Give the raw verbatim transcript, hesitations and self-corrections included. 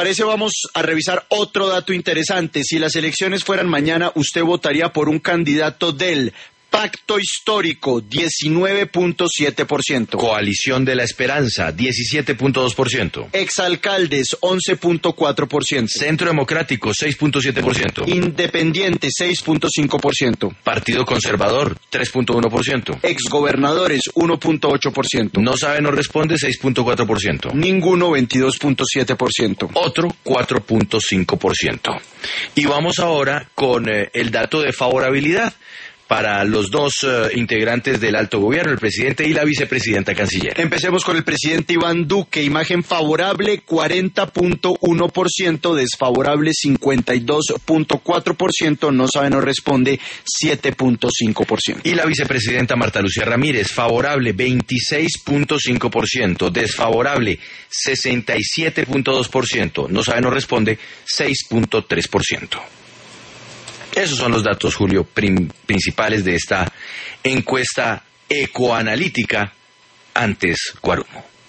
parece, vamos a revisar otro dato interesante. Si las elecciones fueran mañana, usted votaría por un candidato del Pacto Histórico, diecinueve punto siete por ciento. Coalición de la Esperanza, diecisiete punto dos por ciento. Exalcaldes, once punto cuatro por ciento. Centro Democrático, seis punto siete por ciento. Independiente, seis punto cinco por ciento. Partido Conservador, tres punto uno por ciento. Exgobernadores, uno punto ocho por ciento. No sabe, no responde, seis punto cuatro por ciento. Ninguno, veintidós punto siete por ciento. Otro, cuatro punto cinco por ciento. Y vamos ahora con eh, el dato de favorabilidad para los dos uh, integrantes del alto gobierno, el presidente y la vicepresidenta canciller. Empecemos con el presidente Iván Duque. Imagen favorable, cuarenta punto uno por ciento, desfavorable, cincuenta y dos punto cuatro por ciento, no sabe, no responde, siete punto cinco por ciento. Y la vicepresidenta Marta Lucía Ramírez, favorable, veintiséis punto cinco por ciento, desfavorable, sesenta y siete punto dos por ciento, no sabe, no responde, seis punto tres por ciento. Esos son los datos, Julio, prim- principales de esta encuesta ecoanalítica antes Guarumo.